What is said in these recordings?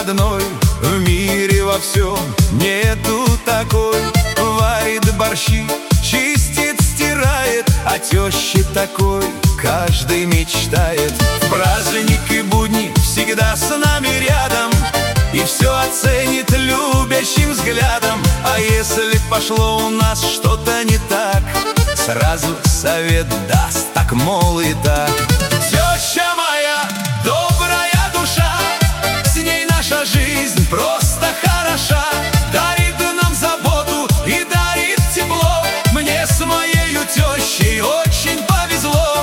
родной, в мире во всем нету такой. Варит борщи, чистит, стирает, о тёще такой каждый мечтает. В праздник и будни всегда с нами рядом, и все оценит любящим взглядом. А если пошло у нас что-то не так, сразу совет даст, так мол и так. Теща моя, добрая душа, с ней наша жизнь просто хороша. Дарит нам заботу и дарит тепло, мне с моею тещей очень повезло.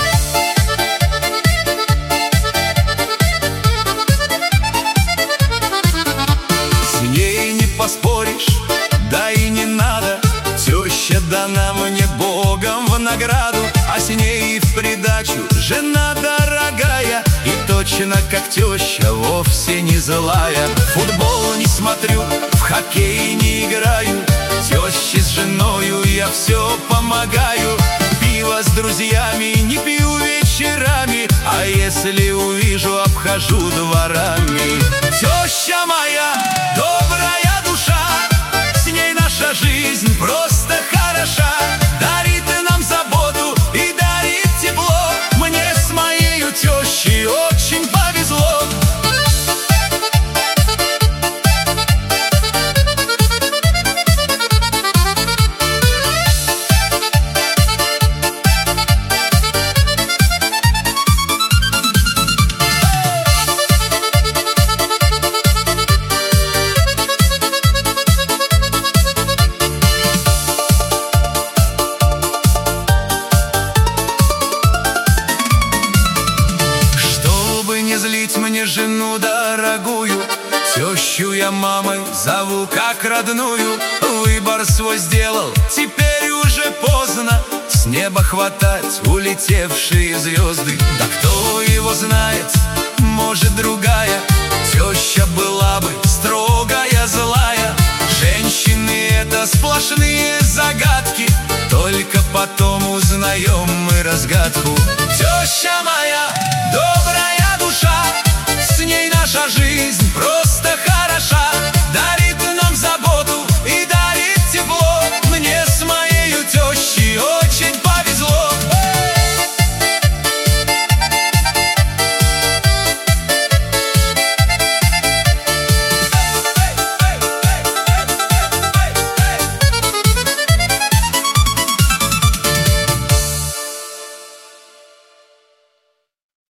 С ней не поспоришь, да и не надо, теща дана мне Богом в награду. А с ней в придачу жена дорогая, и точно как теща вовсе не злая. Футбол не смотрю, в хоккей не играю, тёще с женою я все помогаю. Пиво с друзьями не пью вечерами, а если увижу, обхожу дворами. Теща моя, добрая душа, с ней наша жизнь просто хороша. Дарит нам заботу и дарит тепло, мне с моею тещей очень повезло. Злить мне жену дорогую, тещу я мамой зову как родную. Выбор свой сделал, теперь уже поздно с неба хватать улетевшие звезды. Да кто его знает, может другая теща была бы строгая, злая. Женщины — это сплошные загадки, только потом узнаем мы разгадку. Теща